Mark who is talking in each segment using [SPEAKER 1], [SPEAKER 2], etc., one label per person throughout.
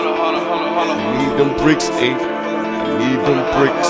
[SPEAKER 1] I need them bricks, I need them bricks.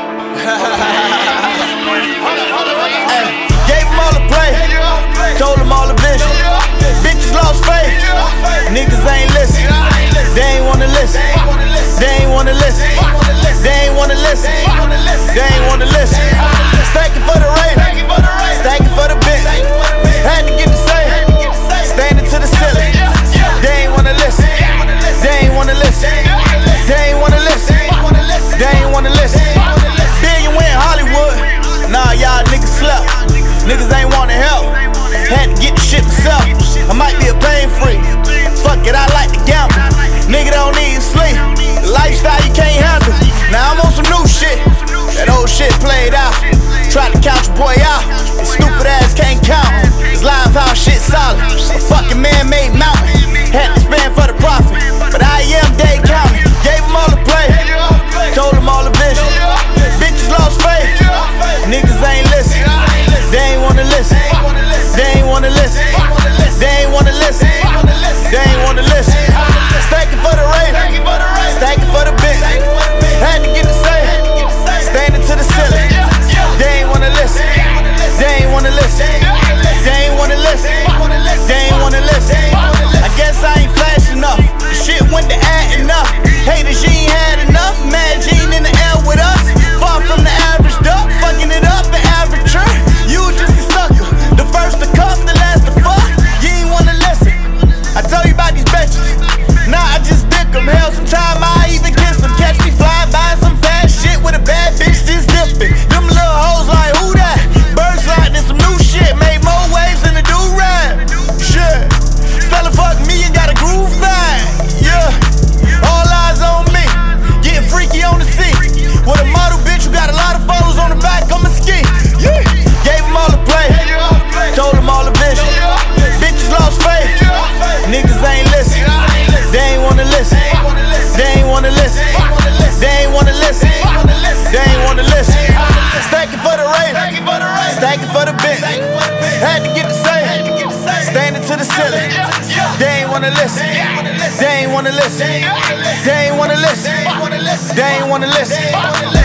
[SPEAKER 2] Gave them all a play, told them all the vision. Bitches lost faith, niggas ain't listen. They ain't wanna listen, they ain't wanna listen, they ain't wanna listen, they ain't wanna listen. Stacking for the rate, stacking for the bit. Had to get the same, standing to the ceiling. They ain't wanna listen, they ain't wanna listen, they ain't wanna listen, they ain't wanna listen. Billion went Hollywood, nah y'all niggas slept. Niggas ain't wanna help, had to get the shit myself. I might be a pain free, fuck it, I like to gamble. Nigga don't need sleep, the lifestyle you can't handle. Now I'm on some new shit, that old shit played out. Tried to count your boy out, his stupid ass can't count. His live house shit solid, a fucking man-made mountain. Had to spend for the profit, but I am day counting. Gave them all the play, told them all the vision. Bitches lost faith, niggas ain't listen. They ain't wanna listen, they ain't wanna listen, they ain't wanna listen, they ain't wanna listen. Stacking for the rate, stacking for the bit. Had to get the same, standing to the ceiling. They ain't wanna listen, they ain't wanna listen, they ain't wanna listen, they ain't wanna listen. I guess I ain't flash enough, the shit went to adding up. Haters, you ain't had enough, Mad Gene in the air with us. Far from the average duck, fucking it up the average trip. You just a sucker, the first to come, the last to fuck. You ain't wanna listen, I told you about these bitches. Nah, I just dick them, hell sometime I even kiss them. Catch me flying by some fast shit with a bad bitch just dipping. Them little hoes like, who that? Birds like this some new shit, made more waves than a do-rag. Shit, Stella fuck me and got a groove bag. Yeah, all eyes on me, getting freaky on the seat. With a model bitch who got a lot of photos on the back, come and ski. Yeah, gave them all the play, told them all the vision. Bitches lost faith, niggas ain't listen. They ain't wanna listen, they ain't wanna listen, they ain't wanna listen, they ain't wanna listen. Stacking for the rate, stacking for the bit. Had to get the same, standing to the ceiling. They ain't wanna listen, they ain't wanna listen, they ain't wanna listen, they ain't wanna listen.